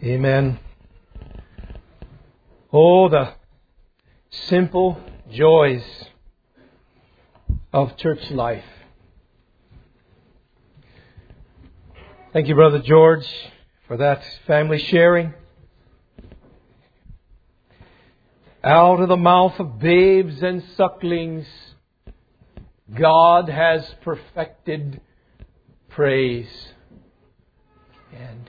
Amen. Oh, the simple joys of church life. Thank you, Brother George, for that family sharing. Out of the mouth of babes and sucklings, God has perfected praise. And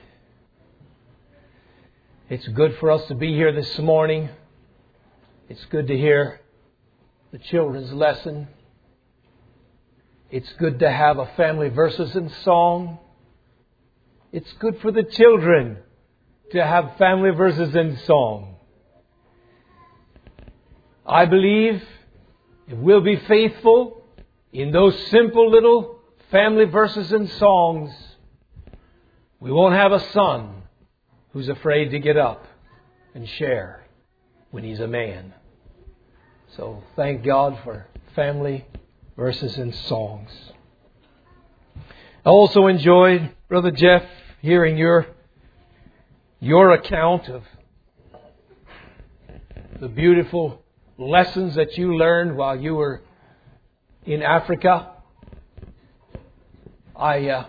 it's good for us to be here this morning. It's good to hear the children's lesson. It's good to have a family verses and song. It's good for the children to have family verses and song. I believe if we'll be faithful in those simple little family verses and songs, we won't have a son who's afraid to get up and share when he's a man. So thank God for family verses and songs. I also enjoyed, Brother Jeff, hearing your account of the beautiful lessons that you learned while you were in Africa. I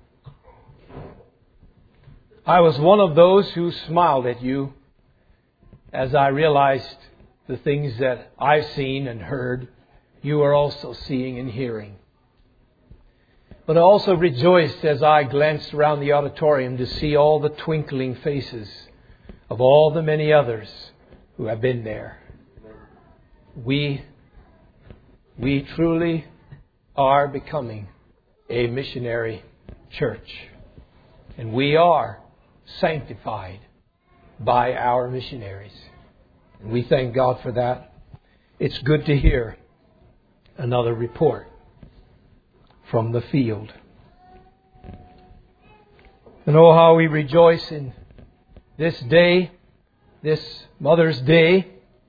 was one of those who smiled at you as I realized the things that I've seen and heard, you are also seeing and hearing. But I also rejoiced as I glanced around the auditorium to see all the twinkling faces of all the many others who have been there. We truly are becoming a missionary church. And we are sanctified by our missionaries. And we thank God for that. It's good to hear another report from the field. And oh, how we rejoice in this day, this Mother's Day.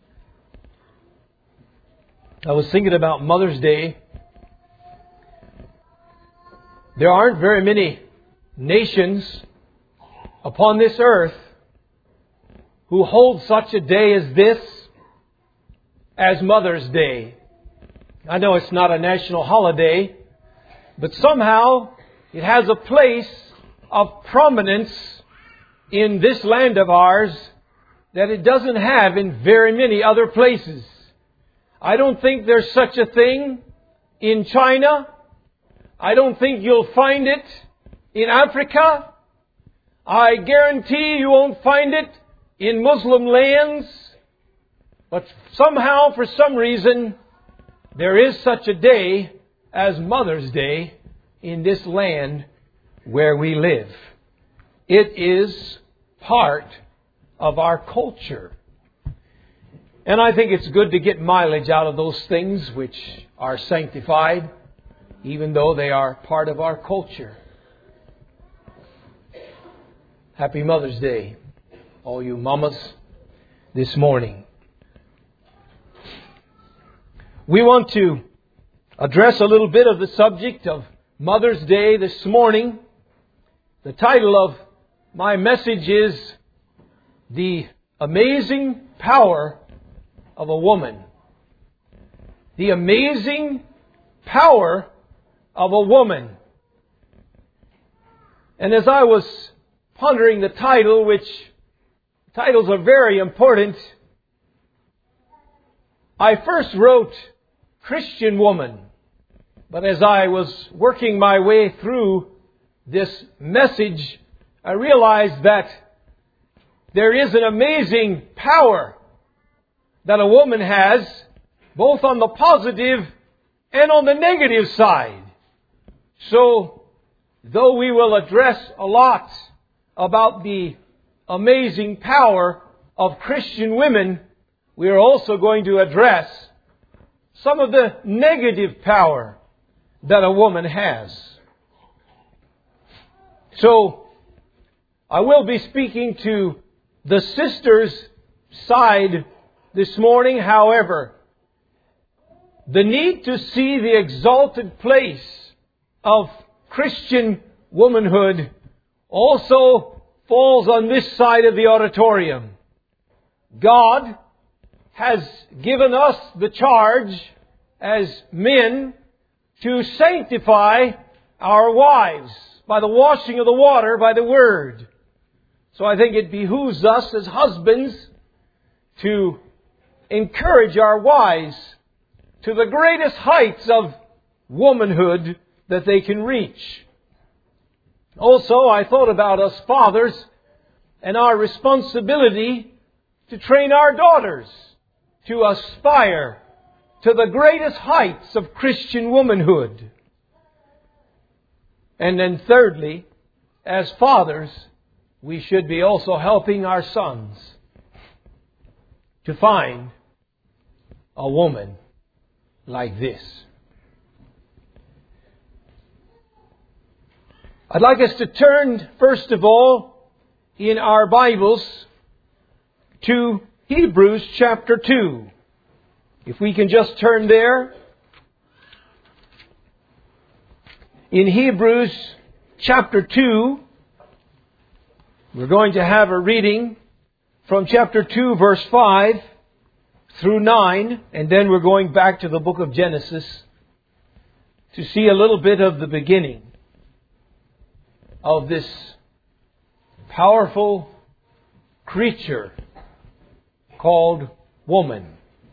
I was thinking about Mother's Day. There aren't very many nations upon this earth who hold such a day as this, as Mother's Day. I know it's not a national holiday, but somehow it has a place of prominence in this land of ours that it doesn't have in very many other places. I don't think there's such a thing in China. I don't think you'll find it in Africa. I guarantee you won't find it in Muslim lands. But somehow, for some reason, there is such a day as Mother's Day in this land where we live. It is part of our culture. And I think it's good to get mileage out of those things which are sanctified, even though they are part of our culture. Happy Mother's Day, all you mamas, this morning. We want to address a little bit of the subject of Mother's Day this morning. The title of my message is The Amazing Power of a Woman. The amazing power of a woman. And as I was pondering the title, which titles are very important, I first wrote Christian woman. But as I was working my way through this message, I realized that there is an amazing power that a woman has, both on the positive and on the negative side. So, though we will address a lot about the amazing power of Christian women, we are also going to address some of the negative power that a woman has. So, I will be speaking to the sisters' side this morning. However, the need to see the exalted place of Christian womanhood also falls on this side of the auditorium. God has given us the charge as men to sanctify our wives by the washing of the water, by the Word. So I think it behooves us as husbands to encourage our wives to the greatest heights of womanhood that they can reach. Also, I thought about us fathers and our responsibility to train our daughters to aspire to the greatest heights of Christian womanhood. And then thirdly, as fathers, we should be also helping our sons to find a woman like this. I'd like us to turn, first of all, in our Bibles to Hebrews chapter 2. If we can just turn there. In Hebrews chapter 2, we're going to have a reading from chapter 2, verse 5 through 9, and then we're going back to the book of Genesis to see a little bit of the beginning of this powerful creature called woman.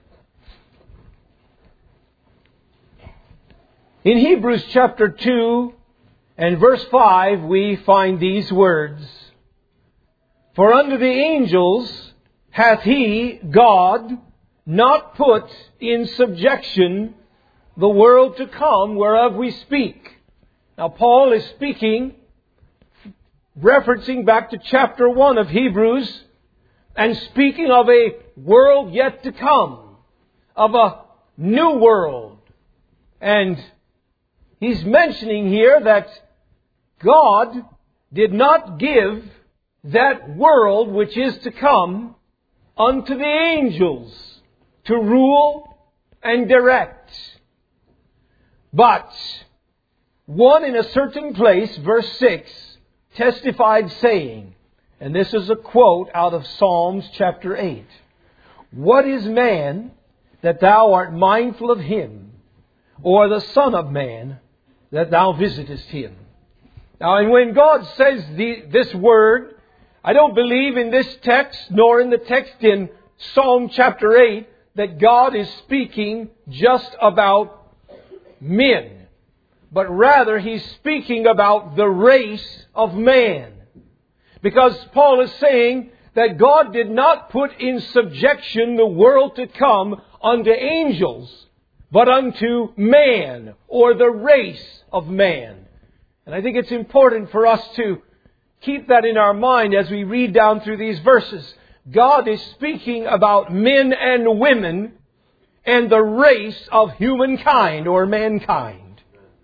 In Hebrews chapter 2 and verse 5, we find these words: For unto the angels hath He, God, not put in subjection the world to come whereof we speak. Now Paul is speaking, referencing back to chapter 1 of Hebrews, and speaking of a world yet to come, of a new world. And he's mentioning here that God did not give that world which is to come unto the angels to rule and direct. But one in a certain place, verse 6, testified saying, and this is a quote out of Psalms chapter 8, What is man that thou art mindful of him, or the son of man that thou visitest him? Now, and when God says this word, I don't believe in this text, nor in the text in Psalm chapter 8, that God is speaking just about men. But rather, He's speaking about the race of man. Because Paul is saying that God did not put in subjection the world to come unto angels, but unto man, or the race of man. And I think it's important for us to keep that in our mind as we read down through these verses. God is speaking about men and women and the race of humankind or mankind.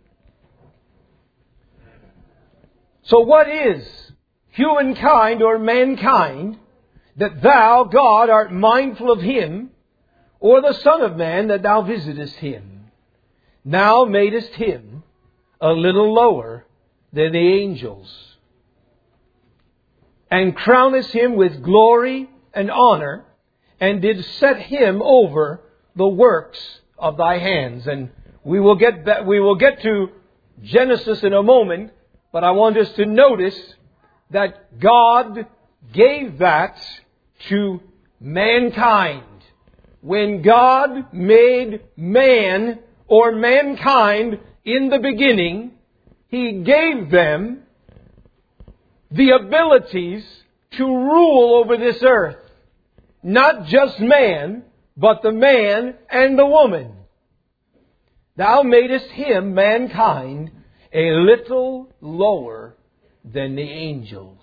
So what is humankind or mankind that thou, God, art mindful of him, or the Son of Man that thou visitest him? Thou madest him a little lower than the angels, and crownest him with glory and honor, and did set him over the works of thy hands. And we will get to Genesis in a moment, but I want us to notice that God gave that to mankind. When God made man or mankind in the beginning, He gave them the abilities to rule over this earth. Not just man, but the man and the woman. Thou madest him, mankind, a little lower than the angels.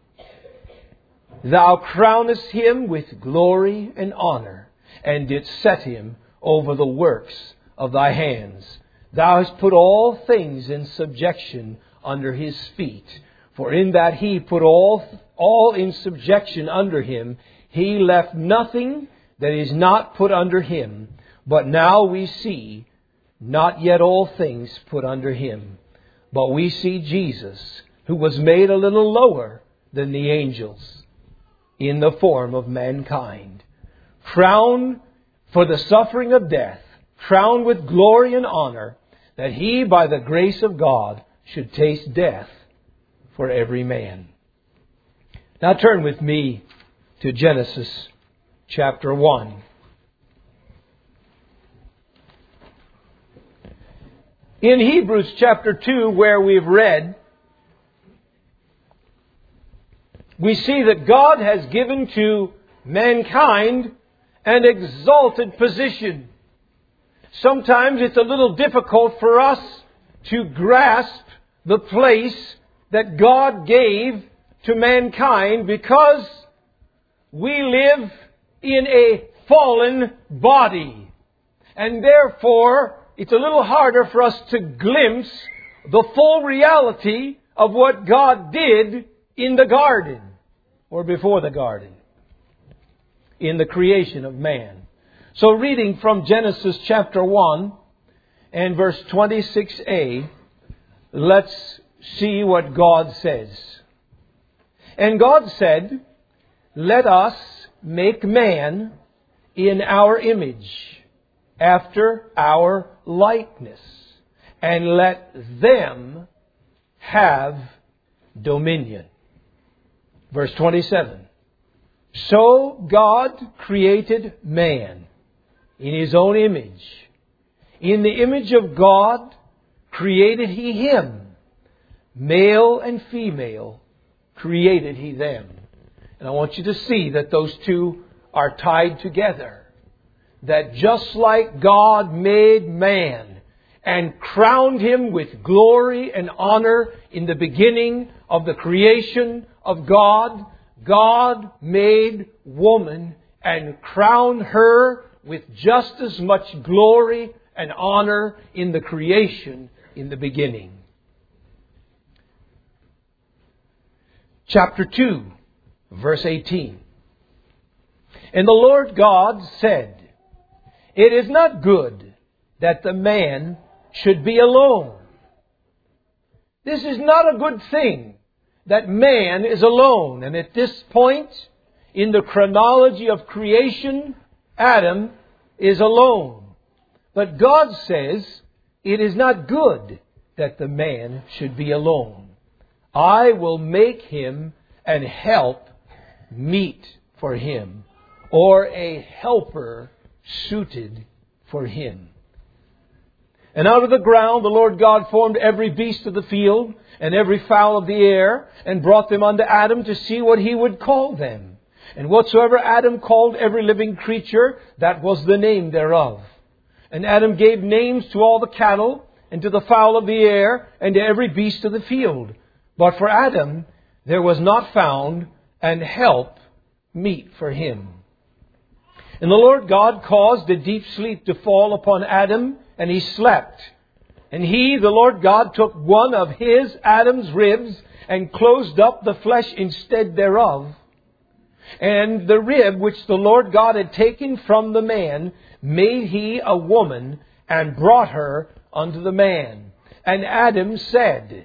Thou crownest him with glory and honor, and didst set him over the works of thy hands. Thou hast put all things in subjection under his feet. For in that he put all in subjection under him, he left nothing that is not put under him. But now we see not yet all things put under him. But we see Jesus, who was made a little lower than the angels in the form of mankind. Crowned for the suffering of death, crowned with glory and honor, that He, by the grace of God, should taste death for every man. Now turn with me to Genesis chapter 1. In Hebrews chapter 2, where we've read, we see that God has given to mankind an exalted position. Sometimes it's a little difficult for us to grasp the place that God gave to mankind because we live in a fallen body. And therefore, it's a little harder for us to glimpse the full reality of what God did in the garden, or before the garden, in the creation of man. So reading from Genesis chapter 1 and verse 26a, let's see what God says. And God said, "Let us make man in our image, after our likeness, and let them have dominion." Verse 27. So God created man in His own image. In the image of God created He him. Male and female created He them. And I want you to see that those two are tied together. That just like God made man and crowned him with glory and honor in the beginning of the creation of God, God made woman and crowned her with just as much glory and honor in the creation in the beginning. Chapter 2, verse 18. And the Lord God said, "It is not good that the man should be alone." This is not a good thing that man is alone. And at this point in the chronology of creation, Adam is alone. But God says, it is not good that the man should be alone. I will make him an help meet for him, or a helper suited for him. And out of the ground the Lord God formed every beast of the field and every fowl of the air, and brought them unto Adam to see what he would call them. And whatsoever Adam called every living creature, that was the name thereof. And Adam gave names to all the cattle, and to the fowl of the air, and to every beast of the field. But for Adam there was not found an help meet for him. And the Lord God caused a deep sleep to fall upon Adam, and he slept. And He, the Lord God, took one of His, Adam's ribs, and closed up the flesh instead thereof. And the rib which the Lord God had taken from the man, made He a woman, and brought her unto the man. And Adam said,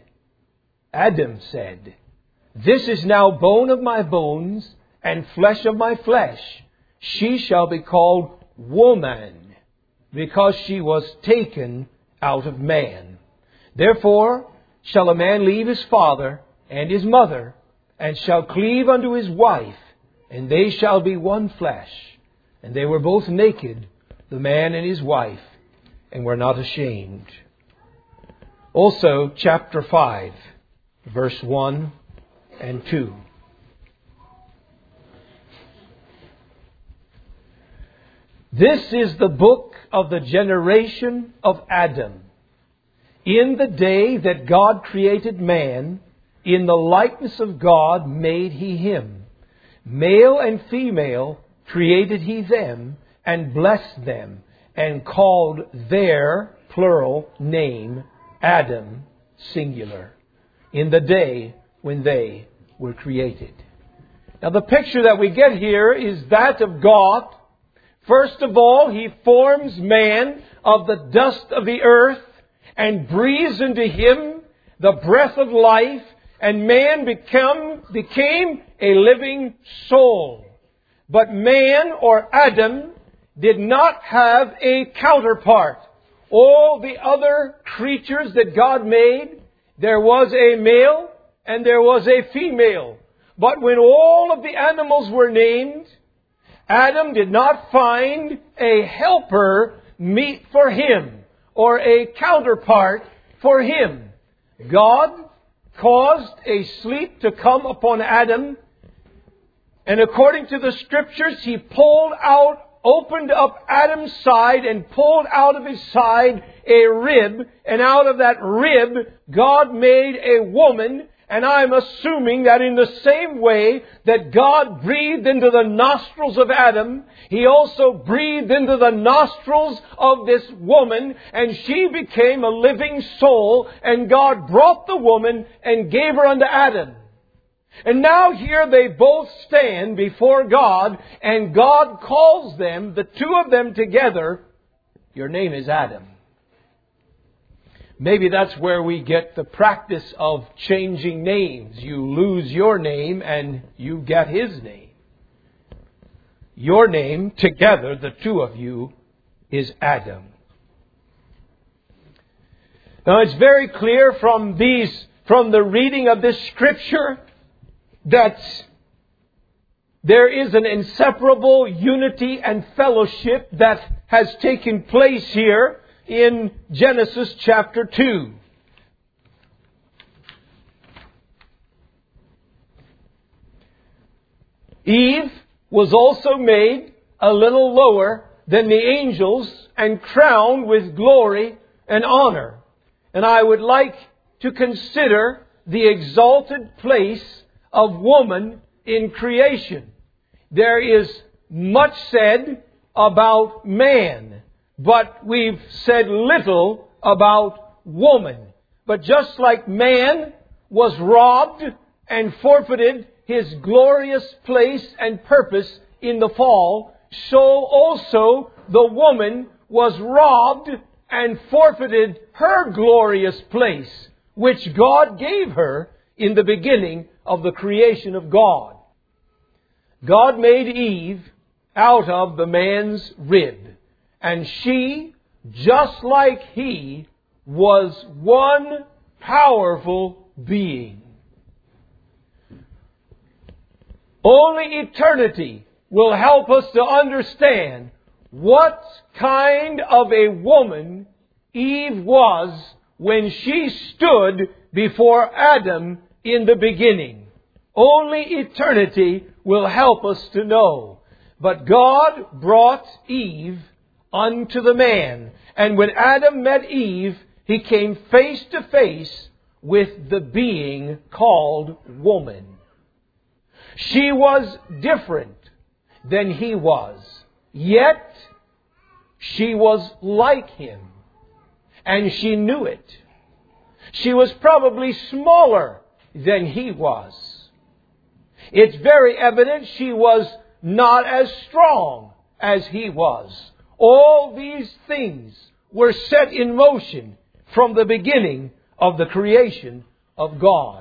"This is now bone of my bones, and flesh of my flesh. She shall be called woman, because she was taken out of man. Therefore shall a man leave his father and his mother, and shall cleave unto his wife, and they shall be one flesh. And they were both naked, the man and his wife, and were not ashamed." Also, chapter 5, verse 1 and 2. This is the book of the generation of Adam. In the day that God created man, in the likeness of God made He him. Male and female created He them, and blessed them, and called their, plural, name, Adam, singular, in the day when they were created. Now the picture that we get here is that of God. First of all, He forms man of the dust of the earth and breathes into him the breath of life, and man became a living soul. But man, or Adam, did not have a counterpart. All the other creatures that God made, there was a male and there was a female. But when all of the animals were named, Adam did not find a helper meet for him, or a counterpart for him. God caused a sleep to come upon Adam, and according to the Scriptures, He opened up Adam's side and pulled out of his side a rib, and out of that rib God made a woman. And I'm assuming that in the same way that God breathed into the nostrils of Adam, He also breathed into the nostrils of this woman, and she became a living soul, and God brought the woman and gave her unto Adam. And now here they both stand before God, and God calls them, the two of them together, your name is Adam. Maybe that's where we get the practice of changing names. You lose your name and you get his name. Your name, together, the two of you, is Adam. Now it's very clear from the reading of this Scripture that there is an inseparable unity and fellowship that has taken place here in Genesis chapter 2. Eve was also made a little lower than the angels and crowned with glory and honor. And I would like to consider the exalted place of woman in creation. There is much said about man, but we've said little about woman. But just like man was robbed and forfeited his glorious place and purpose in the fall, so also the woman was robbed and forfeited her glorious place, which God gave her in the beginning of the creation of God. God made Eve out of the man's rib, and she, just like he, was one powerful being. Only eternity will help us to understand what kind of a woman Eve was when she stood before Adam in the beginning. Only eternity will help us to know. But God brought Eve unto the man. And when Adam met Eve, he came face to face with the being called woman. She was different than he was, yet she was like him, and she knew it. She was probably smaller than he was. It's very evident she was not as strong as he was. All these things were set in motion from the beginning of the creation of God.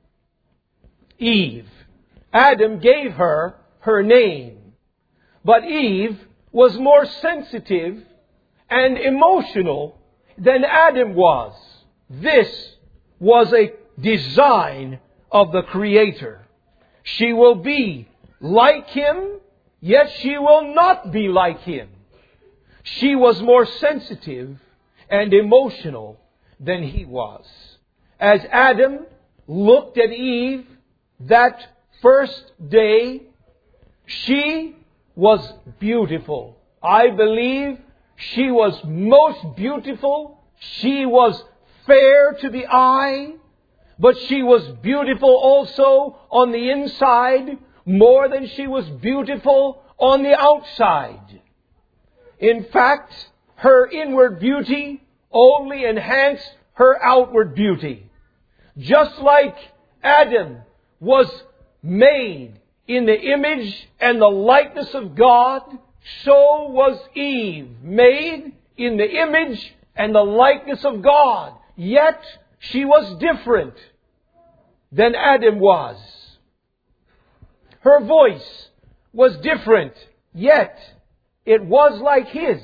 Eve. Adam gave her her name. But Eve was more sensitive and emotional than Adam was. This was a design of the Creator. She will be like him, yet she will not be like him. She was more sensitive and emotional than he was. As Adam looked at Eve that first day, she was beautiful. I believe she was most beautiful. She was fair to the eye, but she was beautiful also on the inside, more than she was beautiful on the outside. In fact, her inward beauty only enhanced her outward beauty. Just like Adam was made in the image and the likeness of God, so was Eve made in the image and the likeness of God. Yet she was different than Adam was. Her voice was different, yet it was like his.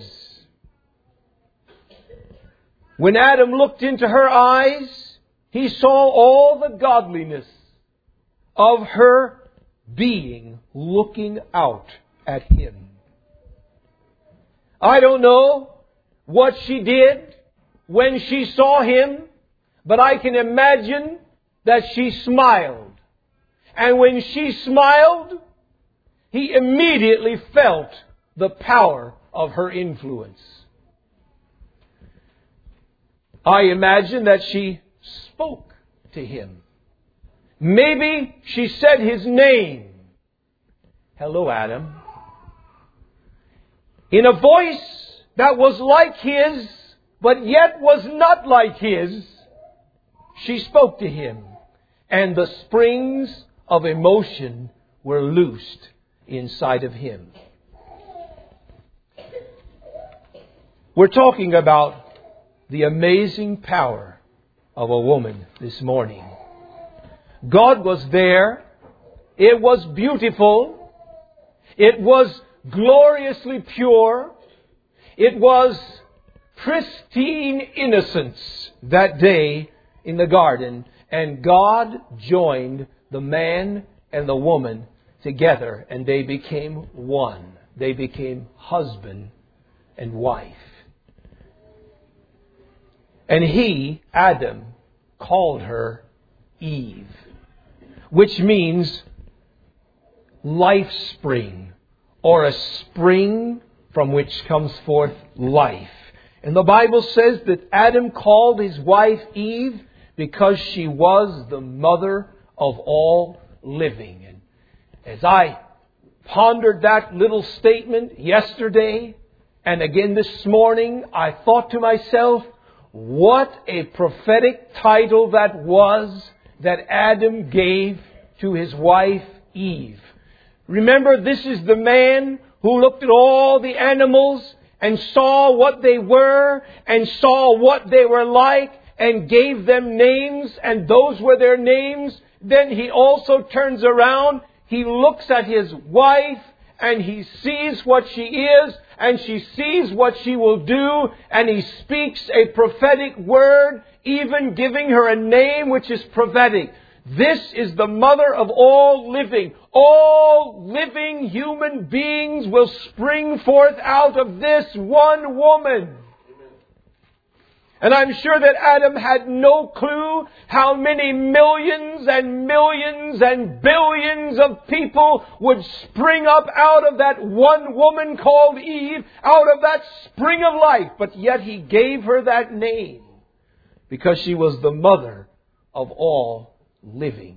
When Adam looked into her eyes, he saw all the godliness of her being looking out at him. I don't know what she did when she saw him, but I can imagine that she smiled. And when she smiled, he immediately felt the power of her influence. I imagine that she spoke to him. Maybe she said his name. Hello, Adam. In a voice that was like his, but yet was not like his, she spoke to him. And the springs of emotion were loosed inside of him. We're talking about the amazing power of a woman this morning. God was there. It was beautiful. It was gloriously pure. It was pristine innocence that day in the garden. And God joined the man and the woman together, and they became one. They became husband and wife. And he, Adam, called her Eve, which means life spring, or a spring from which comes forth life. And the Bible says that Adam called his wife Eve because she was the mother of all living. And as I pondered that little statement yesterday and again this morning, I thought to myself, what a prophetic title that was that Adam gave to his wife Eve. Remember, this is the man who looked at all the animals and saw what they were and saw what they were like and gave them names, and those were their names. Then he also turns around, he looks at his wife, and he sees what she is, and she sees what she will do, and he speaks a prophetic word, even giving her a name which is prophetic. This is the mother of all living. All living human beings will spring forth out of this one woman. And I'm sure that Adam had no clue how many millions and millions and billions of people would spring up out of that one woman called Eve, out of that spring of life. But yet he gave her that name because she was the mother of all living.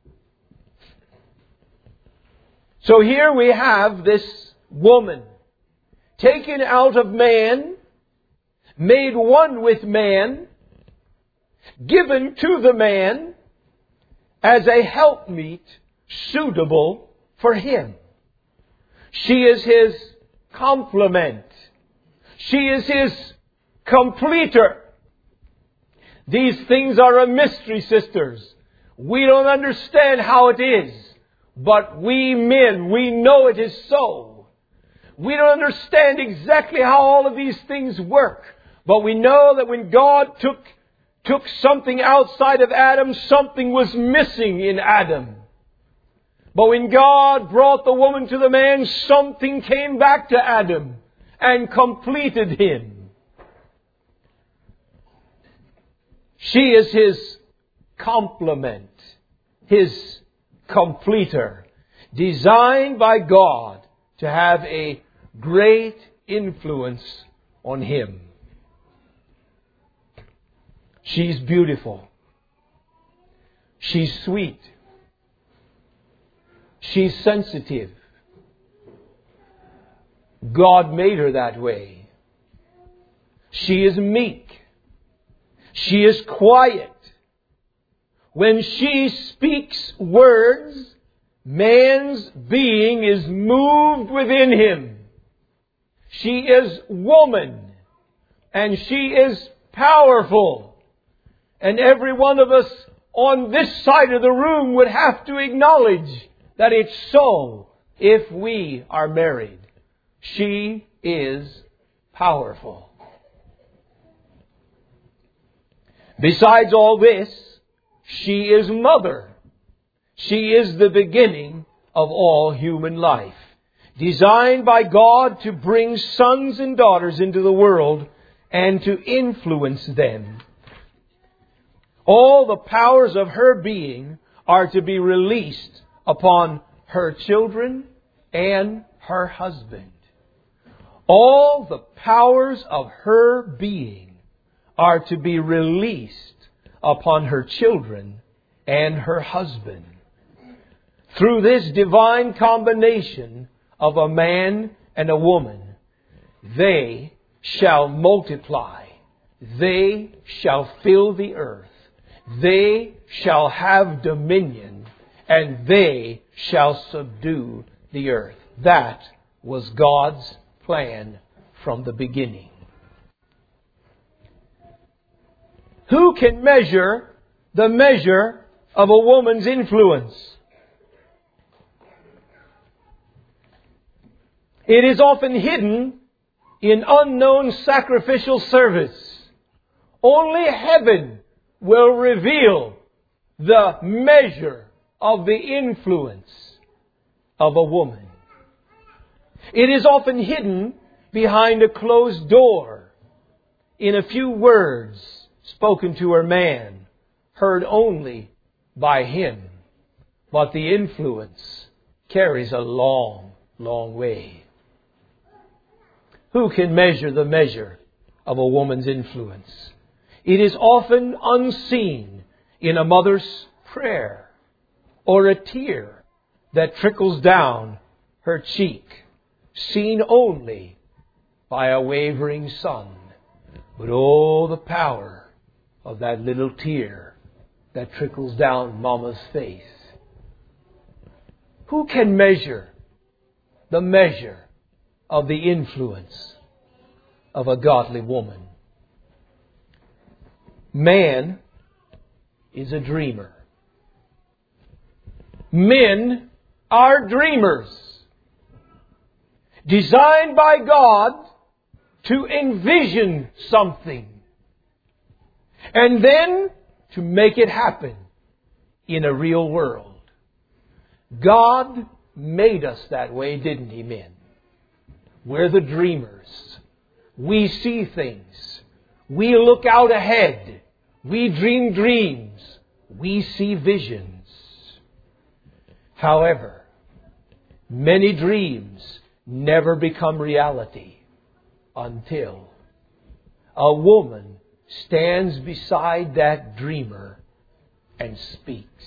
So here we have this woman taken out of man, made one with man, given to the man as a helpmeet suitable for him. She is his complement. She is his completer. These things are a mystery, sisters. We don't understand how it is, but we men, we know it is so. We don't understand exactly how all of these things work. But we know that when God took something outside of Adam, something was missing in Adam. But when God brought the woman to the man, something came back to Adam and completed him. She is his complement, his completer, designed by God to have a great influence on him. She's beautiful. She's sweet. She's sensitive. God made her that way. She is meek. She is quiet. When she speaks words, man's being is moved within him. She is woman, and she is powerful. And every one of us on this side of the room would have to acknowledge that it's so if we are married. She is powerful. Besides all this, she is mother. She is the beginning of all human life, designed by God to bring sons and daughters into the world and to influence them. All the powers of her being are to be released upon her children and her husband. All the powers of her being are to be released upon her children and her husband. Through this divine combination of a man and a woman, they shall multiply. They shall fill the earth. They shall have dominion, and they shall subdue the earth. That was God's plan from the beginning. Who can measure the measure of a woman's influence? It is often hidden in unknown sacrificial service. Only heaven will reveal the measure of the influence of a woman. It is often hidden behind a closed door, in a few words spoken to her man, heard only by him. But the influence carries a long, long way. Who can measure the measure of a woman's influence? It is often unseen in a mother's prayer or a tear that trickles down her cheek, seen only by a wavering son. But oh, the power of that little tear that trickles down Mama's face. Who can measure the measure of the influence of a godly woman? Man is a dreamer. Men are dreamers, designed by God to envision something and then to make it happen in a real world. God made us that way, didn't He, men? We're the dreamers. We see things. We look out ahead. We dream dreams. We see visions. However, many dreams never become reality until a woman stands beside that dreamer and speaks.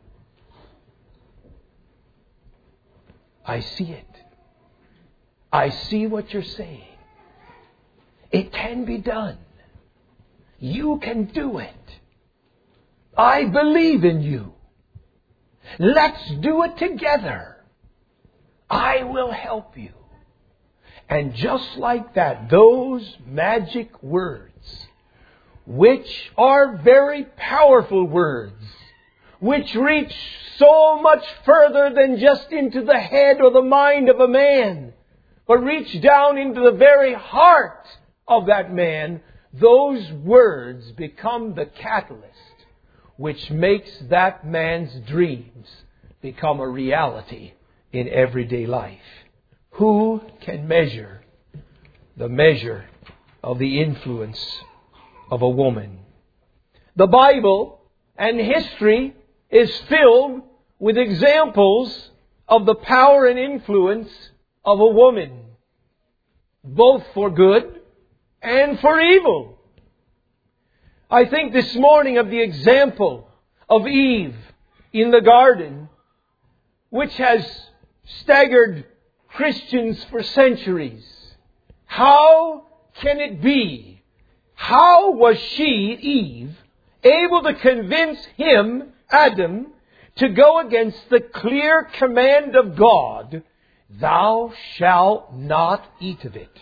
I see it. I see what you're saying. It can be done. You can do it. I believe in you. Let's do it together. I will help you. And just like that, those magic words, which are very powerful words, which reach so much further than just into the head or the mind of a man, but reach down into the very heart of that man, those words become the catalyst which makes that man's dreams become a reality in everyday life. Who can measure the measure of the influence of a woman? The Bible and history is filled with examples of the power and influence of a woman, both for good and for evil. I think this morning of the example of Eve in the garden, which has staggered Christians for centuries. How can it be? How was she, Eve, able to convince him, Adam, to go against the clear command of God, "Thou shalt not eat of it,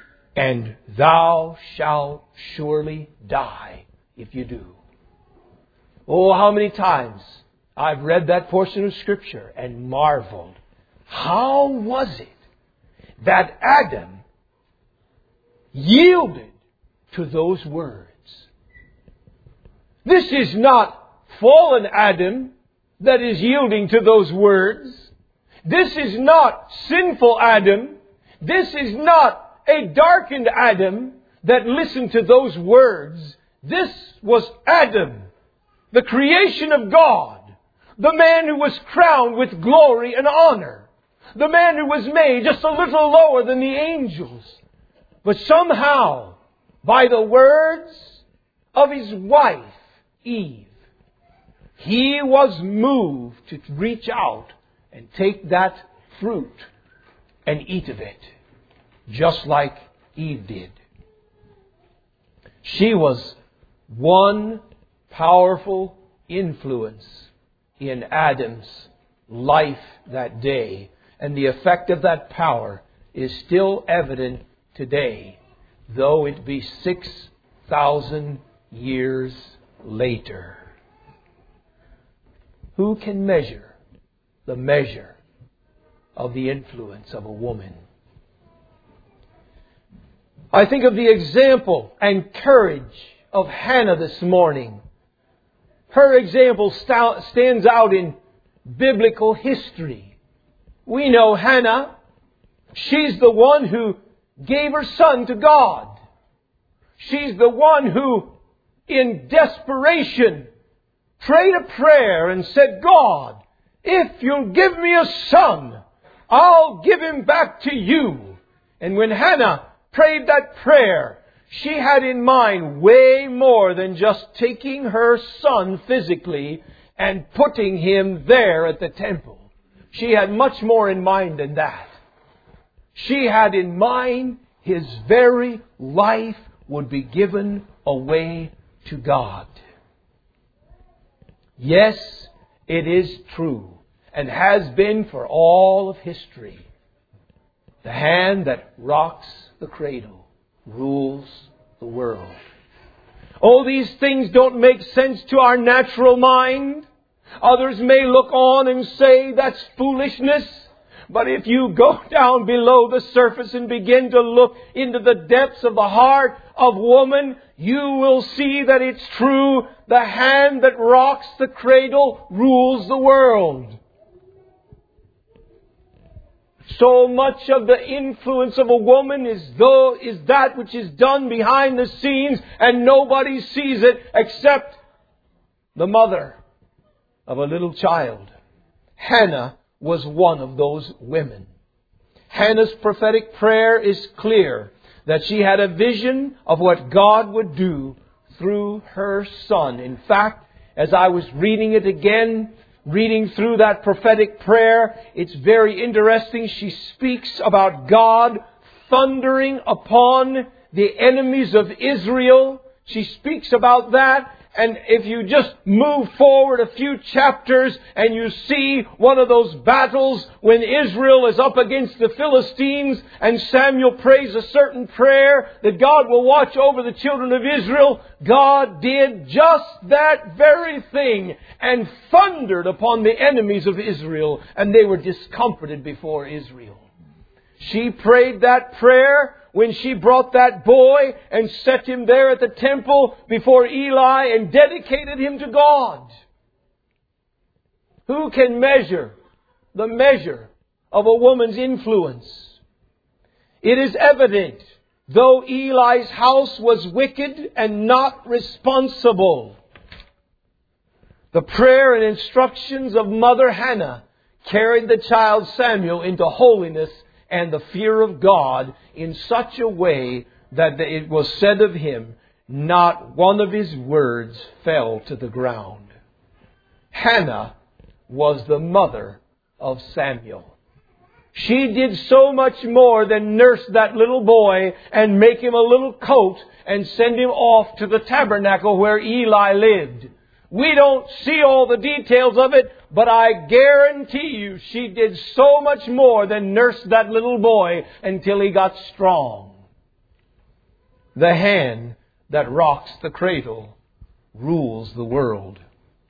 and thou shalt surely die if you do"? Oh, how many times I've read that portion of Scripture and marveled. How was it that Adam yielded to those words? This is not fallen Adam that is yielding to those words. This is not sinful Adam. This is not a darkened Adam that listened to those words. This was Adam, the creation of God, the man who was crowned with glory and honor, the man who was made just a little lower than the angels. But somehow, by the words of his wife, Eve, he was moved to reach out and take that fruit and eat of it, just like Eve did. She was one powerful influence in Adam's life that day, and the effect of that power is still evident today, though it be 6,000 years later. Who can measure the measure of the influence of a woman? I think of the example and courage of Hannah this morning. Her example stands out in biblical history. We know Hannah. She's the one who gave her son to God. She's the one who, in desperation, prayed a prayer and said, God, if you'll give me a son, I'll give him back to you. And when Hannah prayed that prayer, she had in mind way more than just taking her son physically and putting him there at the temple. She had much more in mind than that. She had in mind his very life would be given away to God. Yes, it is true, and has been for all of history. The hand that rocks the cradle rules the world. Oh, these things don't make sense to our natural mind. Others may look on and say that's foolishness. But if you go down below the surface and begin to look into the depths of the heart of woman, you will see that it's true. The hand that rocks the cradle rules the world. So much of the influence of a woman is that which is done behind the scenes, and nobody sees it except the mother of a little child. Hannah was one of those women. Hannah's prophetic prayer is clear that she had a vision of what God would do through her son. In fact, as I was reading it again, reading through that prophetic prayer, it's very interesting. She speaks about God thundering upon the enemies of Israel. She speaks about that. And if you just move forward a few chapters and you see one of those battles when Israel is up against the Philistines and Samuel prays a certain prayer that God will watch over the children of Israel, God did just that very thing and thundered upon the enemies of Israel, and they were discomfited before Israel. She prayed that prayer when she brought that boy and set him there at the temple before Eli and dedicated him to God. Who can measure the measure of a woman's influence? It is evident, though Eli's house was wicked and not responsible, the prayer and instructions of Mother Hannah carried the child Samuel into holiness and the fear of God in such a way that it was said of him, not one of his words fell to the ground. Hannah was the mother of Samuel. She did so much more than nurse that little boy and make him a little coat and send him off to the tabernacle where Eli lived. We don't see all the details of it, but I guarantee you she did so much more than nurse that little boy until he got strong. The hand that rocks the cradle rules the world.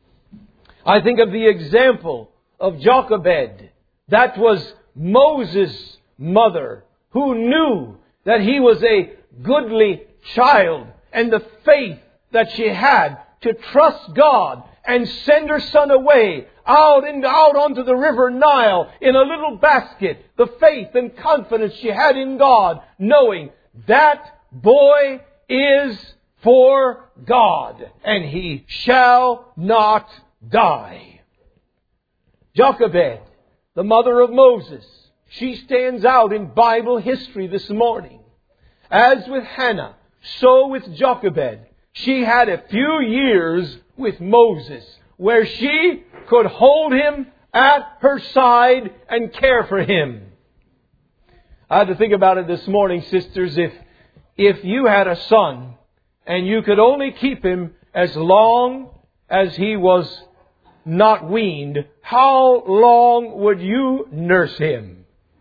I think of the example of Jochebed. That was Moses' mother, who knew that he was a goodly child, and the faith that she had to trust God and send her son away out onto the river Nile in a little basket. The faith and confidence she had in God, knowing that boy is for God, and he shall not die. Jochebed, the mother of Moses, she stands out in Bible history this morning. As with Hannah, so with Jochebed, she had a few years with Moses where she could hold him at her side and care for him. I had to think about it this morning, sisters. If you had a son and you could only keep him as long as he was not weaned, how long would you nurse him?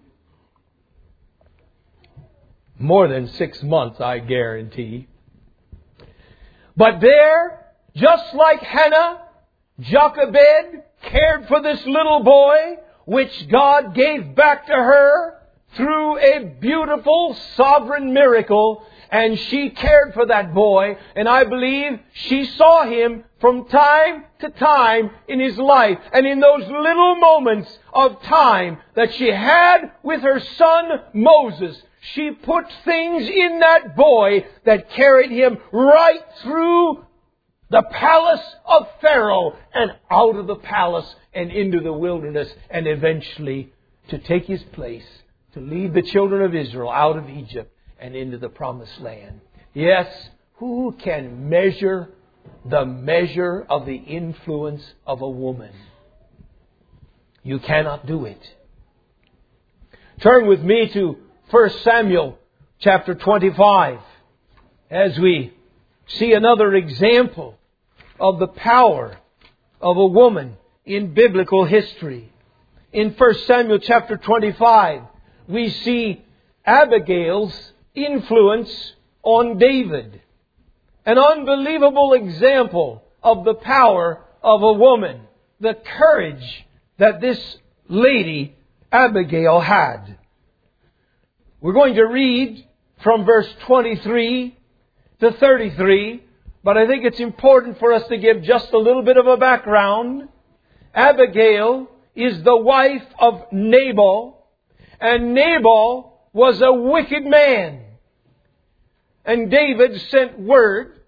More than 6 months, I guarantee. But there, just like Hannah, Jochebed cared for this little boy, which God gave back to her through a beautiful sovereign miracle. And she cared for that boy, and I believe she saw him from time to time in his life. And in those little moments of time that she had with her son Moses, she put things in that boy that carried him right through the palace of Pharaoh and out of the palace and into the wilderness, and eventually to take his place, to lead the children of Israel out of Egypt and into the promised land. Yes, who can measure the measure of the influence of a woman? You cannot do it. Turn with me to 1 Samuel chapter 25 as we see another example of the power of a woman in biblical history. In 1 Samuel chapter 25, we see Abigail's influence on David. An unbelievable example of the power of a woman. The courage that this lady, Abigail, had. We're going to read from verse 23 to 33, but I think it's important for us to give just a little bit of a background. Abigail is the wife of Nabal, and Nabal was a wicked man. And David sent word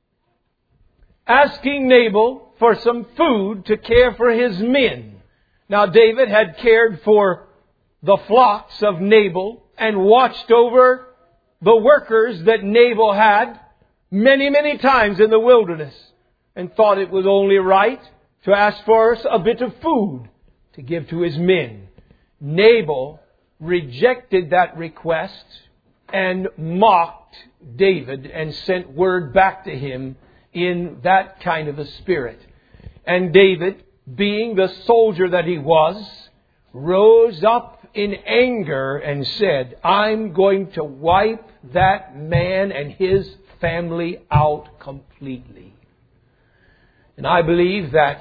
asking Nabal for some food to care for his men. Now David had cared for the flocks of Nabal and watched over the workers that Nabal had many, many times in the wilderness, and thought it was only right to ask for a bit of food to give to his men. Nabal rejected that request and mocked David and sent word back to him in that kind of a spirit. And David, being the soldier that he was, rose up in anger and said, I'm going to wipe that man and his family out completely. And I believe that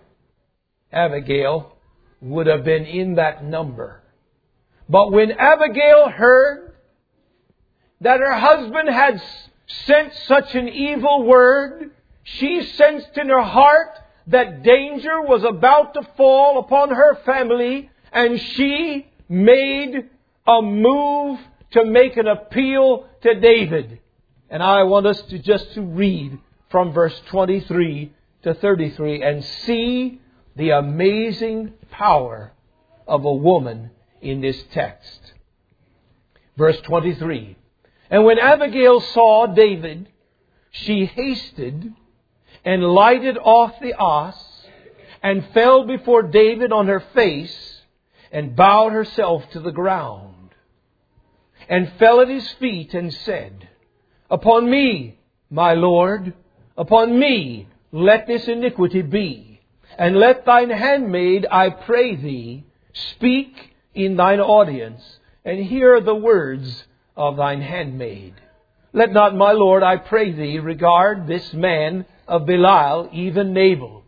Abigail would have been in that number. But when Abigail heard that her husband had sent such an evil word, she sensed in her heart that danger was about to fall upon her family, and she made a move to make an appeal to David. And I want us to just read from verse 23 to 33 and see the amazing power of a woman in this text. Verse 23. And when Abigail saw David, she hasted and lighted off the ass and fell before David on her face and bowed herself to the ground and fell at his feet and said, Upon me, my Lord, upon me let this iniquity be, and let thine handmaid, I pray thee, speak in thine audience, and hear the words of thine handmaid. Let not my Lord, I pray thee, regard this man of Belial, even Nabal.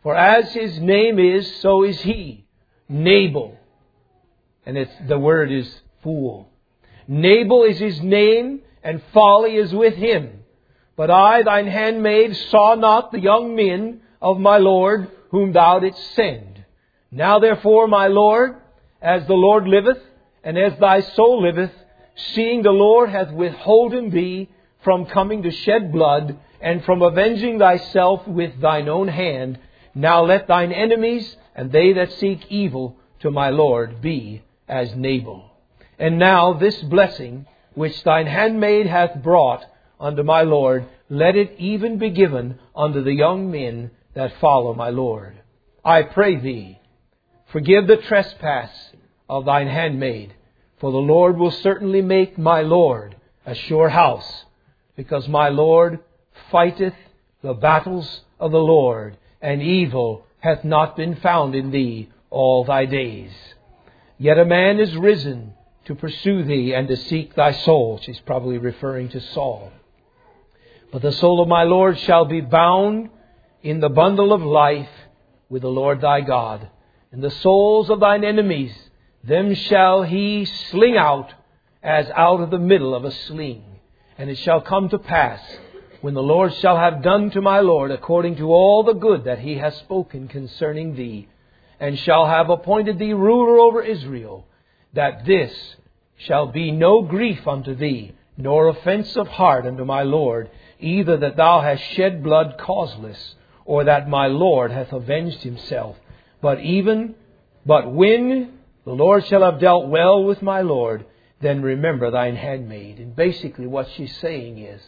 For as his name is, so is he, Nabal. And the word is fool. Nabal is his name, and folly is with him. But I, thine handmaid, saw not the young men of my Lord, whom thou didst send. Now therefore, my Lord, as the Lord liveth, and as thy soul liveth, seeing the Lord hath withholden thee from coming to shed blood, and from avenging thyself with thine own hand, now let thine enemies, and they that seek evil to my Lord, be as Nabal. And now this blessing, which thine handmaid hath brought unto my Lord, let it even be given unto the young men that follow my Lord. I pray thee, forgive the trespass of thine handmaid, for the Lord will certainly make my Lord a sure house, because my Lord fighteth the battles of the Lord, and evil hath not been found in thee all thy days. Yet a man is risen to pursue thee and to seek thy soul. She's probably referring to Saul. But the soul of my Lord shall be bound in the bundle of life with the Lord thy God. And the souls of thine enemies, them shall he sling out as out of the middle of a sling. And it shall come to pass, when the Lord shall have done to my Lord according to all the good that he has spoken concerning thee, and shall have appointed thee ruler over Israel, that this shall be no grief unto thee, nor offence of heart unto my Lord, either that thou hast shed blood causeless, or that my Lord hath avenged himself. But when the Lord shall have dealt well with my Lord, then remember thine handmaid. And basically what she's saying is,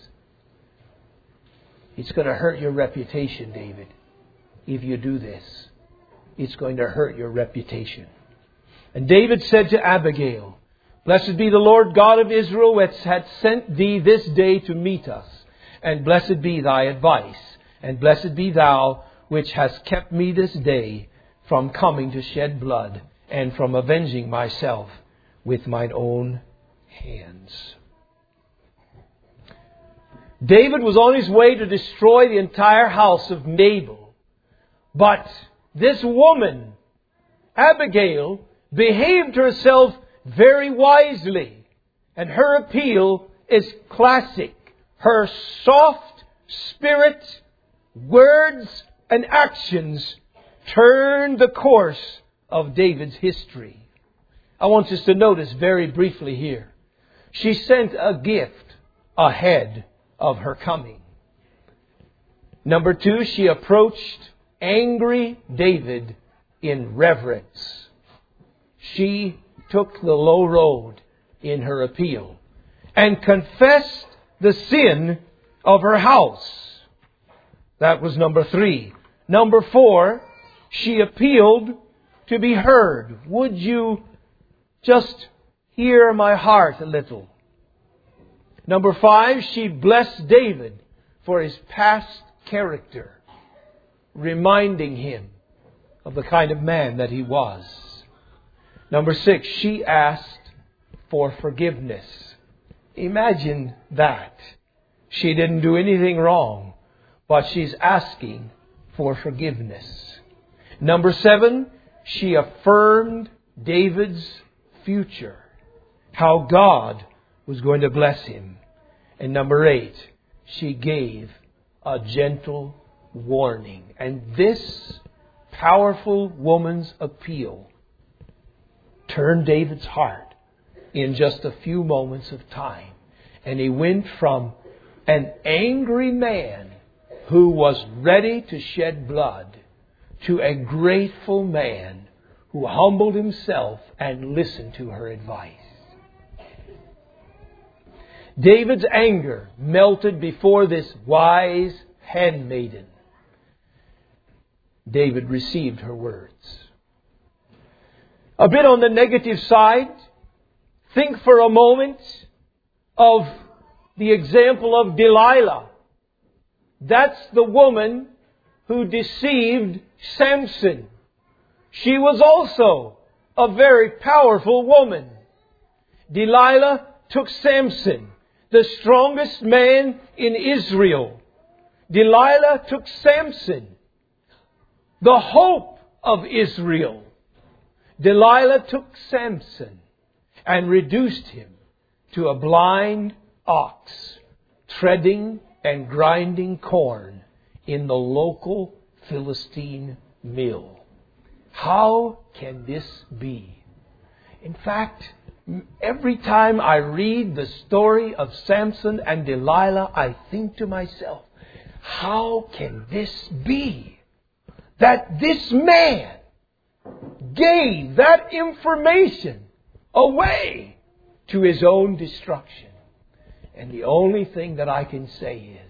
it's going to hurt your reputation, David, if you do this. It's going to hurt your reputation. And David said to Abigail, Blessed be the Lord God of Israel, which hath sent thee this day to meet us. And blessed be thy advice. And blessed be thou, which hast kept me this day from coming to shed blood, and from avenging myself with mine own hands. David was on his way to destroy the entire house of Nabal. But this woman, Abigail, behaved herself very wisely. And her appeal is classic. Her soft spirit, words, and actions turned the course of David's history. I want us to notice very briefly here. She sent a gift ahead of her coming. Number 2, she approached angry David in reverence. She took the low road in her appeal and confessed the sin of her house. That was number 3. Number 4, she appealed to be heard. Would you just hear my heart a little? Number 5, she blessed David for his past character, reminding him of the kind of man that he was. Number 6, she asked for forgiveness. Imagine that. She didn't do anything wrong, but she's asking for forgiveness. Number 7, she affirmed David's future, how God was going to bless him. And number 8, she gave a gentle warning. And this powerful woman's appeal turned David's heart in just a few moments of time. And he went from an angry man who was ready to shed blood to a grateful man who humbled himself and listened to her advice. David's anger melted before this wise handmaiden. David received her words. A bit on the negative side, think for a moment of the example of Delilah. That's the woman who deceived Samson. She was also a very powerful woman. Delilah took Samson, the strongest man in Israel. Delilah took Samson, the hope of Israel, Delilah took Samson and reduced him to a blind ox, treading and grinding corn in the local Philistine mill. How can this be? In fact, every time I read the story of Samson and Delilah, I think to myself, how can this be? That this man gave that information away to his own destruction. And the only thing that I can say is,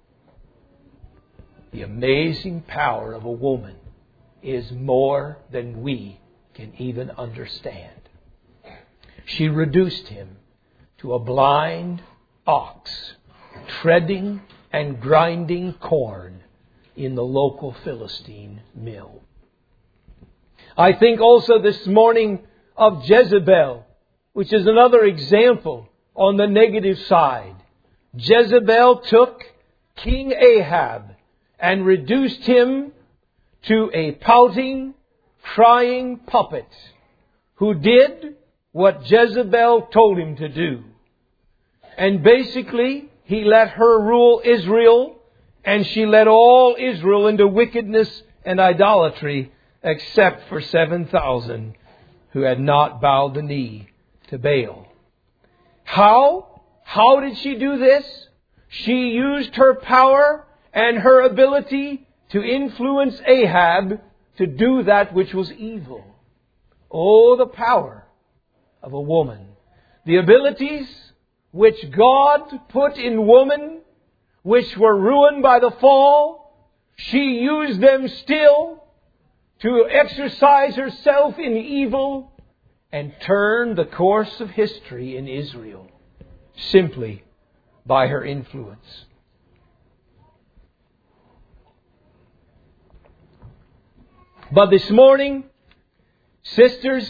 the amazing power of a woman is more than we can even understand. She reduced him to a blind ox, treading and grinding corn in the local Philistine mill. I think also this morning of Jezebel, which is another example on the negative side. Jezebel took King Ahab and reduced him to a pouting, crying puppet who did what Jezebel told him to do. And basically, he let her rule Israel, and she led all Israel into wickedness and idolatry, except for 7,000 who had not bowed the knee to Baal. How? How did she do this? She used her power and her ability to influence Ahab to do that which was evil. Oh, the power of a woman. The abilities which God put in woman, which were ruined by the fall, she used them still to exercise herself in evil and turn the course of history in Israel simply by her influence. But this morning, sisters,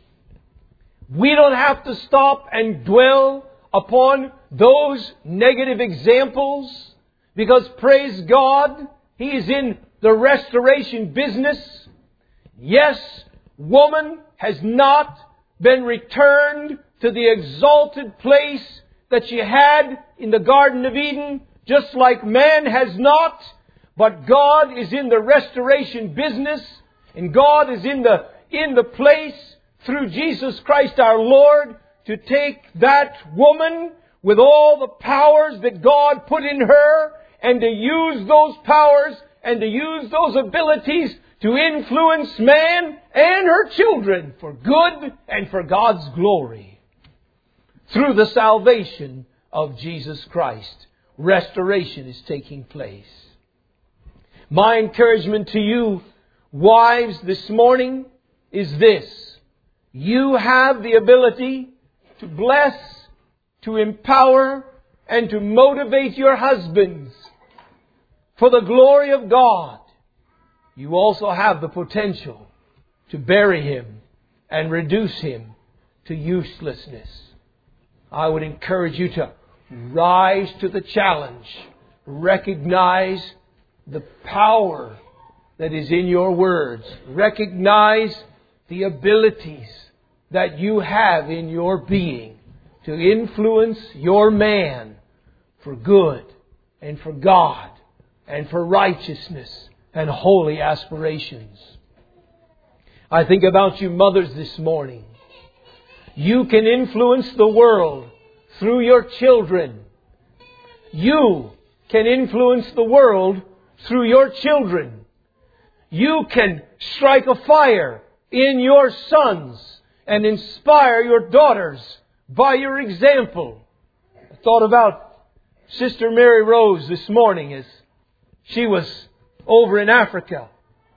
we don't have to stop and dwell upon those negative examples, because praise God, He is in the restoration business. Yes, woman has not been returned to the exalted place that she had in the Garden of Eden, just like man has not. But God is in the restoration business, and God is in the place through Jesus Christ our Lord to take that woman with all the powers that God put in her and to use those powers and to use those abilities to influence man and her children for good and for God's glory. Through the salvation of Jesus Christ, restoration is taking place. My encouragement to you, wives, this morning is this. You have the ability to bless, to empower, and to motivate your husbands for the glory of God. You also have the potential to bury him and reduce him to uselessness. I would encourage you to rise to the challenge. Recognize the power that is in your words. Recognize the abilities that you have in your being to influence your man for good and for God and for righteousness and holy aspirations. I think about you mothers this morning. You can influence the world through your children. You can influence the world through your children. You can strike a fire in your sons and inspire your daughters by your example. I thought about Sister Mary Rose this morning as she was over in Africa.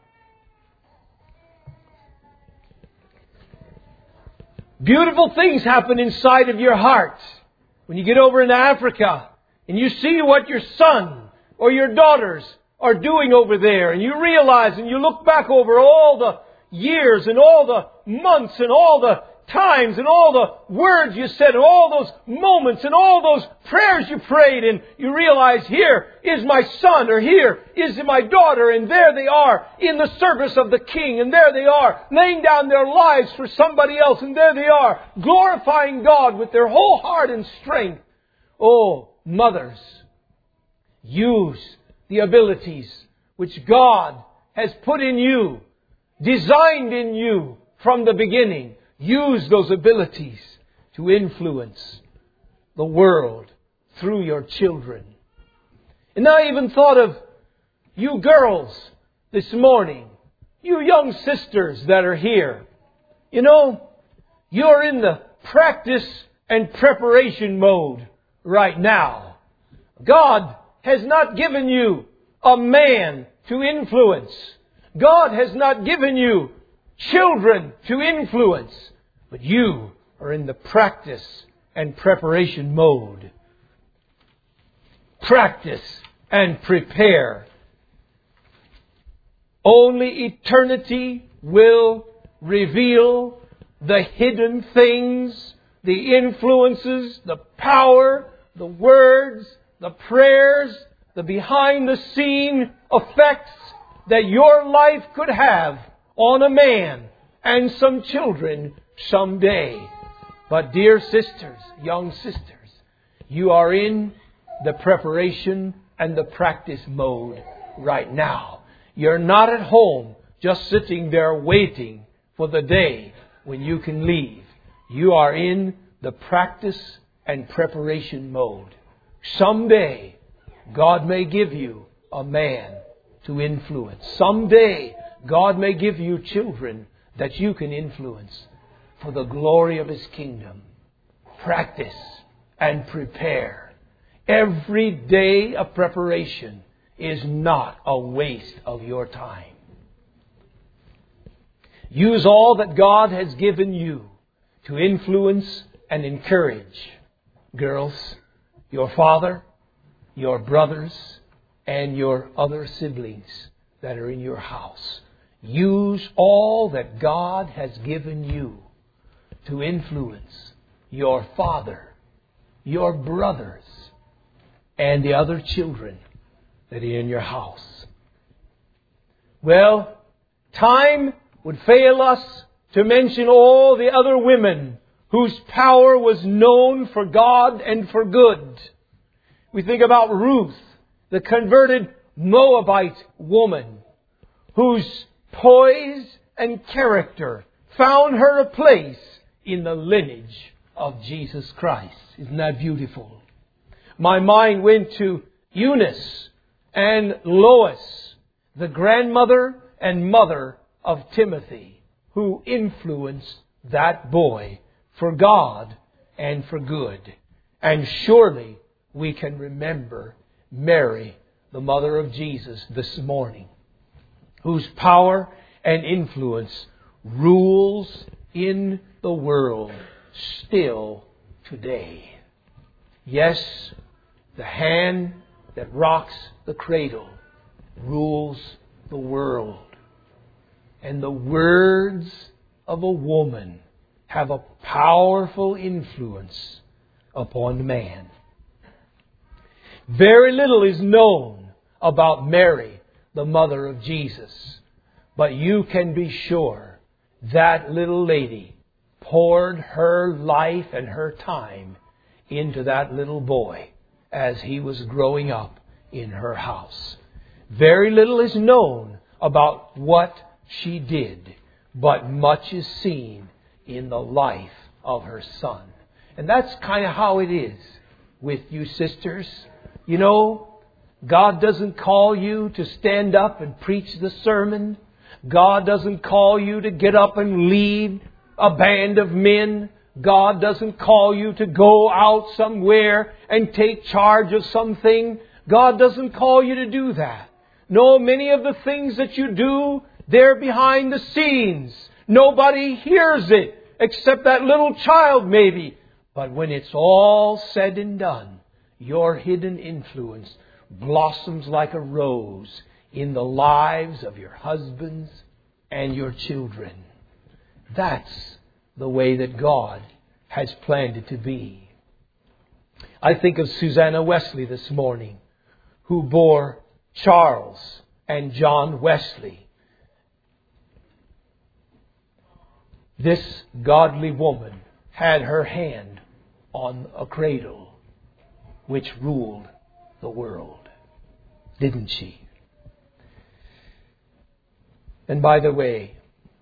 Beautiful things happen inside of your heart when you get over into Africa and you see what your son or your daughters are doing over there, and you realize and you look back over all the years and all the months and all the times and all the words you said and all those moments and all those prayers you prayed, and you realize, here is my son, or here is my daughter, and there they are in the service of the King, and there they are laying down their lives for somebody else, and there they are glorifying God with their whole heart and strength. Oh, mothers, use the abilities which God has put in you, designed in you from the beginning. Use those abilities to influence the world through your children. And I even thought of you girls this morning, you young sisters that are here. You know, you're in the practice and preparation mode right now. God has not given you a man to influence. God has not given you children to influence. But you are in the practice and preparation mode. Practice and prepare. Only eternity will reveal the hidden things, the influences, the power, the words, the prayers, the behind-the-scene effects that your life could have on a man and some children someday. But dear sisters, young sisters, you are in the preparation and the practice mode right now. You're not at home just sitting there waiting for the day when you can leave. You are in the practice and preparation mode. Someday, God may give you a man to influence. Someday, God may give you children that you can influence for the glory of His kingdom. Practice and prepare. Every day of preparation is not a waste of your time. Use all that God has given you to influence and encourage. Girls, your father, your brothers, and your other siblings that are in your house. Use all that God has given you to influence your father, your brothers, and the other children that are in your house. Well, time would fail us to mention all the other women whose power was known for God and for good. We think about Ruth, the converted Moabite woman, whose poise and character found her a place in the lineage of Jesus Christ. Isn't that beautiful? My mind went to Eunice and Lois, the grandmother and mother of Timothy, who influenced that boy for God and for good. And surely we can remember Mary, the mother of Jesus, this morning, whose power and influence rules in the world still today. Yes, the hand that rocks the cradle rules the world. And the words of a woman have a powerful influence upon man. Very little is known about Mary, the mother of Jesus. But you can be sure that little lady poured her life and her time into that little boy as he was growing up in her house. Very little is known about what she did, but much is seen in the life of her son. And that's kind of how it is with you sisters. You know, God doesn't call you to stand up and preach the sermon. God doesn't call you to get up and lead a band of men. God doesn't call you to go out somewhere and take charge of something. God doesn't call you to do that. No, many of the things that you do, they're behind the scenes. Nobody hears it except that little child maybe. But when it's all said and done, your hidden influence blossoms like a rose in the lives of your husbands and your children. That's the way that God has planned it to be. I think of Susanna Wesley this morning, who bore Charles and John Wesley. This godly woman had her hand on a cradle which ruled the world, didn't she? And by the way,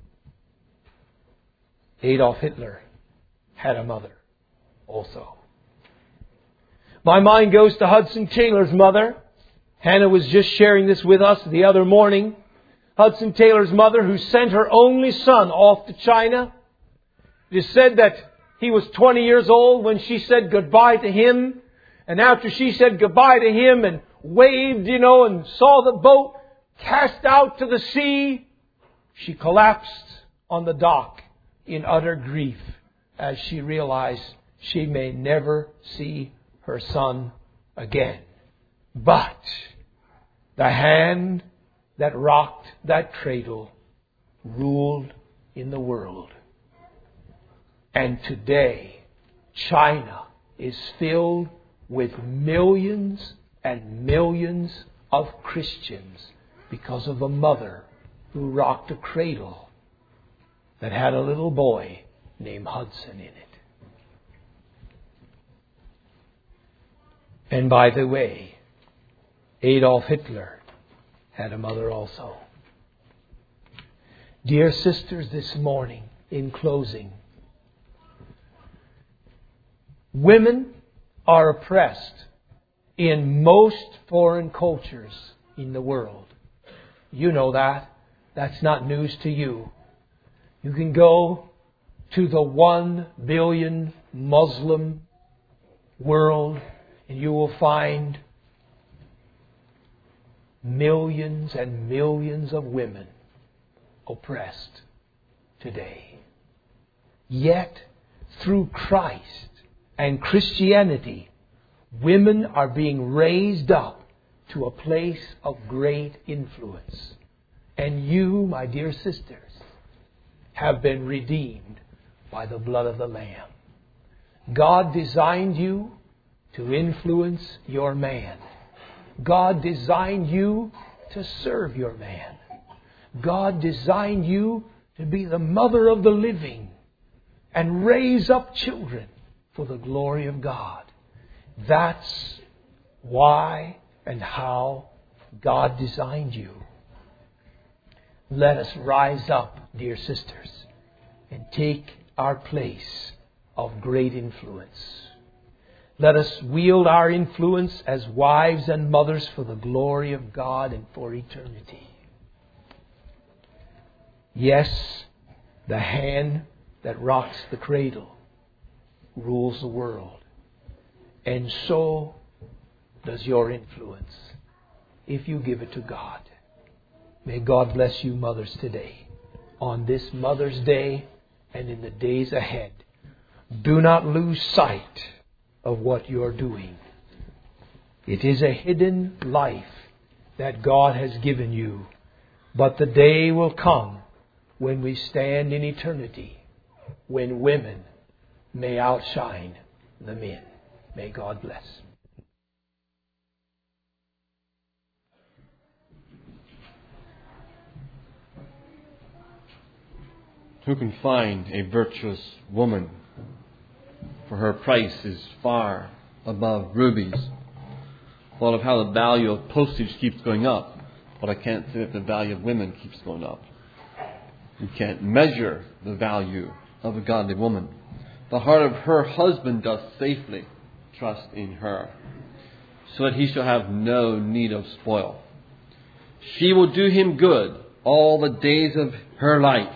Adolf Hitler had a mother also. My mind goes to Hudson Taylor's mother. Hannah was just sharing this with us the other morning. Hudson Taylor's mother, who sent her only son off to China. It is said that he was 20 years old when she said goodbye to him. And after she said goodbye to him and waved, and saw the boat cast out to the sea, she collapsed on the dock in utter grief as she realized she may never see her son again. But the hand that rocked that cradle ruled in the world. And today, China is filled with millions and millions of Christians because of a mother who rocked a cradle that had a little boy named Hudson in it. And by the way, Adolf Hitler had a mother also. Dear sisters, this morning, in closing, women are oppressed in most foreign cultures in the world. You know that. That's not news to you. You can go to the 1 billion Muslim world and you will find millions and millions of women oppressed today. Yet, through Christ and Christianity, women are being raised up to a place of great influence. And you, my dear sisters, have been redeemed by the blood of the Lamb. God designed you to influence your man. God designed you to serve your man. God designed you to be the mother of the living and raise up children for the glory of God. That's why and how God designed you. Let us rise up, dear sisters, and take our place of great influence. Let us wield our influence as wives and mothers for the glory of God and for eternity. Yes, the hand that rocks the cradle rules the world. And so does your influence, if you give it to God. May God bless you, mothers, today. On this Mother's Day and in the days ahead, do not lose sight of what you're doing. It is a hidden life that God has given you. But the day will come when we stand in eternity, when women may outshine the men. May God bless. Who can find a virtuous woman? For her price is far above rubies. Thought of how the value of postage keeps going up, but I can't say that the value of women keeps going up. You can't measure the value of a godly woman. The heart of her husband doth safely trust in her, so that he shall have no need of spoil. She will do him good all the days of her life.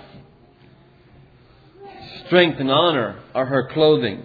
Strength and honor are her clothing.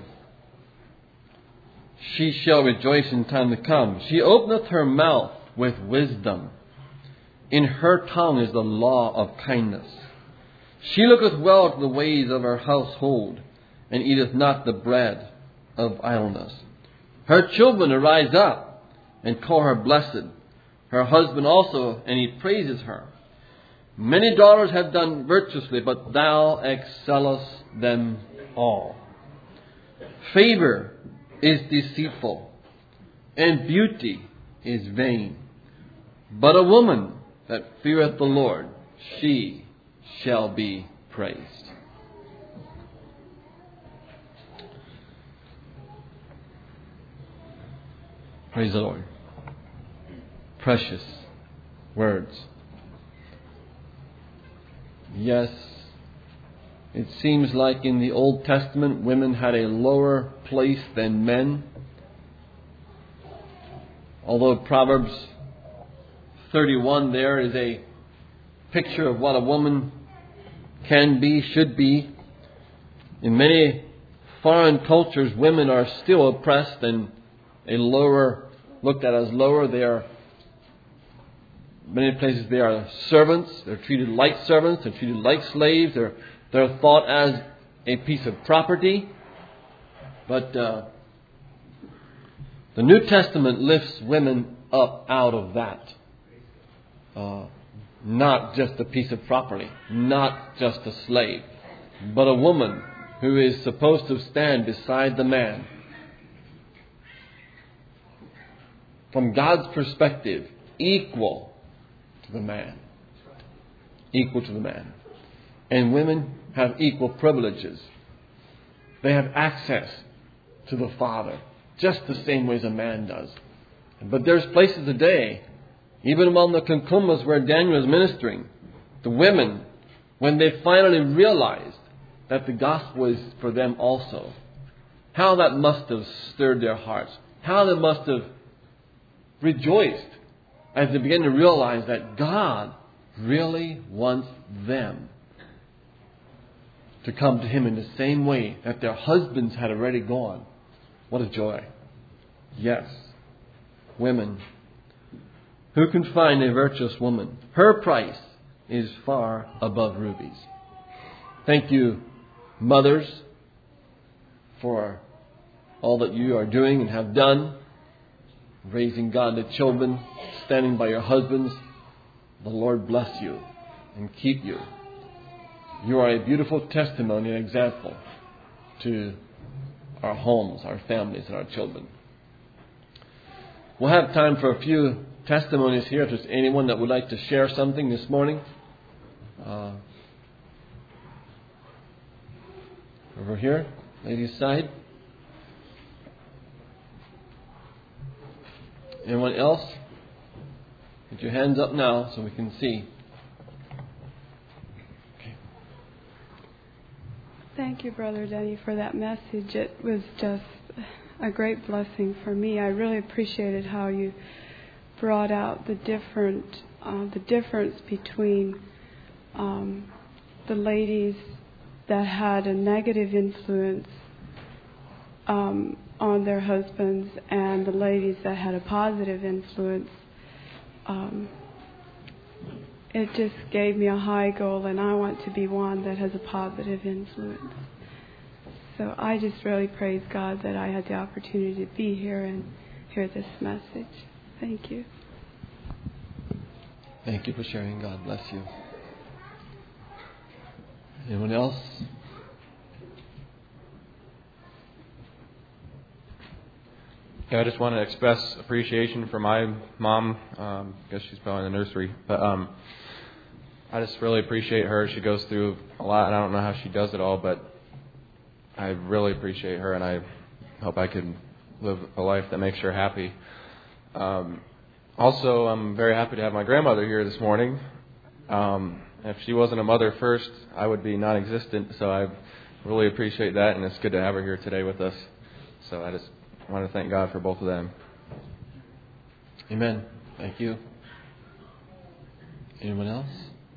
She shall rejoice in time to come. She openeth her mouth with wisdom. In her tongue is the law of kindness. She looketh well to the ways of her household, and eateth not the bread of idleness. Her children arise up, and call her blessed. Her husband also, and he praises her. Many daughters have done virtuously, but thou excellest them all. Favor is deceitful, and beauty is vain. But a woman that feareth the Lord, she shall be praised. Praise the Lord. Precious words. Yes, it seems like in the Old Testament women had a lower place than men. Although Proverbs 31 there is a picture of what a woman can be, should be. In many foreign cultures, women are still oppressed and looked at as lower. They are, in many places, they are servants. They're treated like servants. They're treated like slaves. They're thought as a piece of property. But the New Testament lifts women up out of that. Not just a piece of property, not just a slave, but a woman who is supposed to stand beside the man. From God's perspective, equal to the man. Equal to the man. And women have equal privileges. They have access to the Father, just the same way as a man does. But there's places today, even among the Kunkumas where Daniel is ministering, the women, when they finally realized that the gospel is for them also, how that must have stirred their hearts. How they must have rejoiced as they began to realize that God really wants them to come to Him in the same way that their husbands had already gone. What a joy. Yes, women. Who can find a virtuous woman? Her price is far above rubies. Thank you, mothers, for all that you are doing and have done. Raising godly children, standing by your husbands. The Lord bless you and keep you. You are a beautiful testimony and example to our homes, our families, and our children. We'll have time for a few testimonies here. If there's anyone that would like to share something this morning. Over here, ladies' side. Anyone else? Put your hands up now so we can see. Okay. Thank you, Brother Denny, for that message. It was just a great blessing for me. I really appreciated how you brought out the difference between the ladies that had a negative influence on their husbands and the ladies that had a positive influence. It just gave me a high goal, and I want to be one that has a positive influence. So I just really praise God that I had the opportunity to be here and hear this message. Thank you. Thank you for sharing. God bless you. Anyone else? Yeah, I just want to express appreciation for my mom. I guess she's probably in the nursery. But I just really appreciate her. She goes through a lot, and I don't know how she does it all, but I really appreciate her, and I hope I can live a life that makes her happy. Also, I'm very happy to have my grandmother here this morning. If she wasn't a mother first, I would be non-existent, so I really appreciate that, and it's good to have her here today with us. So I just want to thank God for both of them. Amen. Thank you. Anyone else?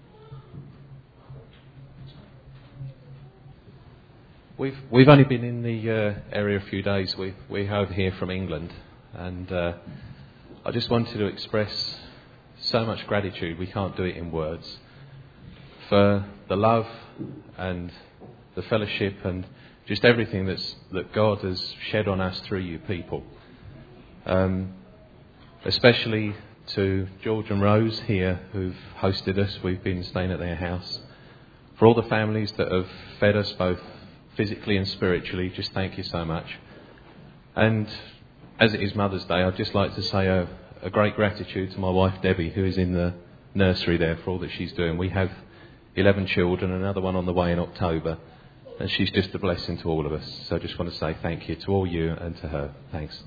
We've only been in the area a few days. We have here from England, and I just wanted to express so much gratitude. We can't do it in words for the love and the fellowship and just everything that God has shed on us through you people. Especially to George and Rose here who've hosted us. We've been staying at their house. For all the families that have fed us both physically and spiritually, just thank you so much. And as it is Mother's Day, I'd just like to say a great gratitude to my wife Debbie, who is in the nursery there, for all that she's doing. We have 11 children, another one on the way in October, and she's just a blessing to all of us. So I just want to say thank you to all you and to her. Thanks.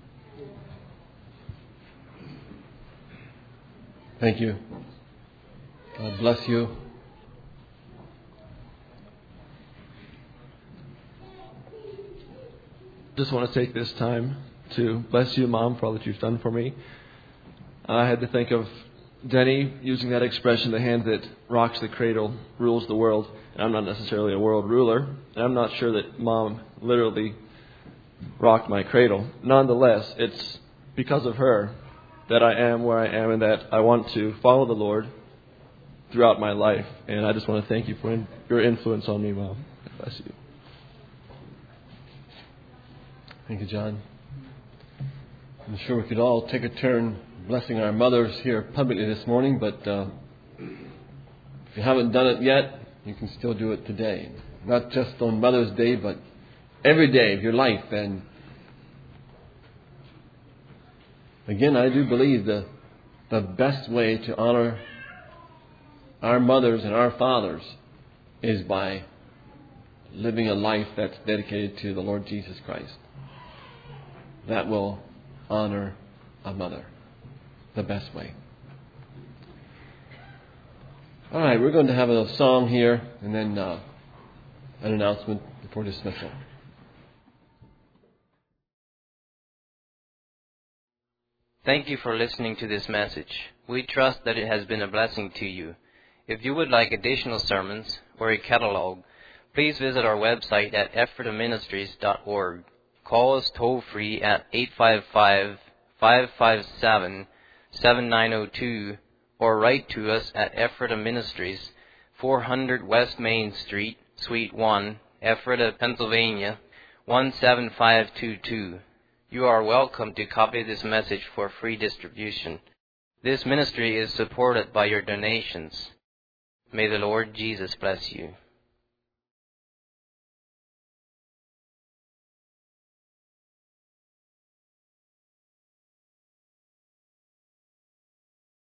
Thank you. God bless you. Just want to take this time to bless you, Mom, for all that you've done for me. I had to think of Denny using that expression, the hand that rocks the cradle rules the world. And I'm not necessarily a world ruler. And I'm not sure that Mom literally rocked my cradle. Nonetheless, it's because of her that I am where I am and that I want to follow the Lord throughout my life. And I just want to thank you for your influence on me, Mom. God bless you. Thank you, John. I'm sure we could all take a turn blessing our mothers here publicly this morning, but if you haven't done it yet, you can still do it today. Not just on Mother's Day, but every day of your life. And again, I do believe the best way to honor our mothers and our fathers is by living a life that's dedicated to the Lord Jesus Christ. That will honor a mother the best way. All right, we're going to have a song here and then an announcement before dismissal. Thank you for listening to this message. We trust that it has been a blessing to you. If you would like additional sermons or a catalog, please visit our website at ephrataministries.org. Call us toll-free at 855-557-7902 or write to us at Ephrata Ministries, 400 West Main Street, Suite 1, Ephrata, Pennsylvania, 17522. You are welcome to copy this message for free distribution. This ministry is supported by your donations. May the Lord Jesus bless you.